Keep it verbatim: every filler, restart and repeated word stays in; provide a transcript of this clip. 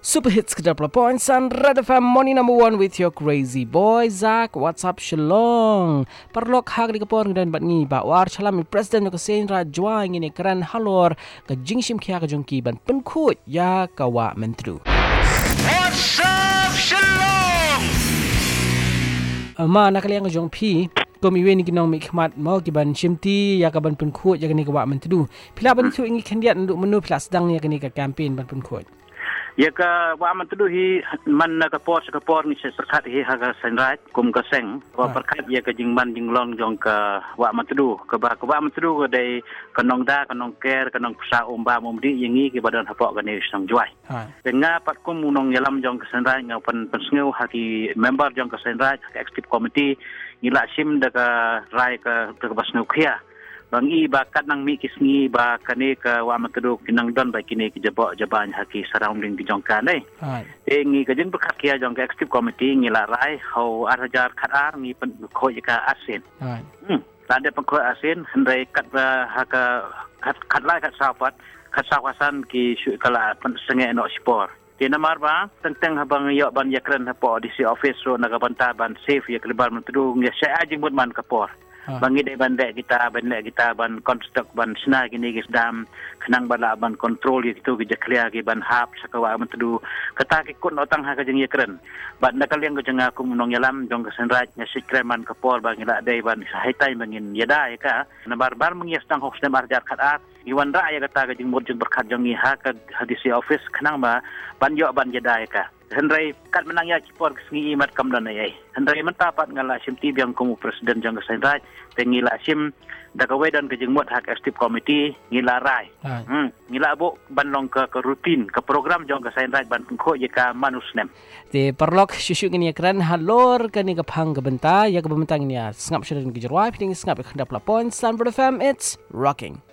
Super hits ke double points and Red F M morning number one with your crazy boy Zach. What's up Shalong? Perlok hak di kepon dan bat ngi ba war chalam presiden ko sen ra jwa ngini kran halor ka jingshim khia ka jongki ban penkut ya kawa mentru. What's up Shalong? Ma nakaliang ka jong pi ko mi weni kinong mi khmat mo ki ban shimti ya ka ban penkut ya kani ka wa mentru. Pila ban tu ingi kandiat nduk menu pila sedang ni kani ka campaign ban penkut. Ya ka wa man tu hi man na ka por ka por ni se perkat hi ha ka senrat kum ka seng wa perkat ya ka jing man jing long jong ka wa man tu ka ba ka wa man tu ka dei kanong da kanong ker kanong psa umba mum di yengi ki badan hapok ka ni sang juai denga pat kum munong yalam jong ka senrat ngau pan pan sneu ha ki member jong ka senrat ka executive committee ngila sim da ka rai ka ka basneu khia bang i ba kat nang mi kisngi ba kane ka wa matuduk kinang don ba kini ki jabo jaban haki surrounding ki jongkan nei e ngi ka jin bakhat kia jong ka executive committee ngi la rai ho arajar khatar ngi pen kho ka asin hm tade pen kho asin hendai kat ba haka khat khat lai khat sapat khat sawasan ki shu kala pen senge no spor ti namar ba tentang habang yo ban yakran hapo di si office ro naga banta ban safe ya klebal matuduk ngi sa ajing mud man kapor bangi dai bandai kita bandai kita ban construct ban sna gini gis dam kenang bala ban control gitu ge clear ge ban hap sakawa mentu kata ke kun otang ha ka jeng yakren ban nakaliang go jenga ku munong yalam jong ka senraj nya sikreman ka pol bangi la dai ban haitai mangin yada ya ka na barbar mengias tang hoks na marjar khat iwan ra ya kata ka jeng mod jeng berkat jong ha ka hadisi office kenang ba ban yo ban yada ya ka Hendrai kat menang ya kipor kesengi imat kamdan ai. Hendrai mentapat ngala sim ti biang komu presiden jang kesenraj tengila sim dakawe dan kejengmot hak executive committee ngila rai. Hmm ngila bu banlong ke ke rutin ke program jang kesenraj ban kho ye ka manusnem. Te perlok syusyu ngini kran halor kani ka phang ka benta ya ka bentang ni sngap syadin ke jerwai ping sngap ka dapla points Stanford F M it's rocking.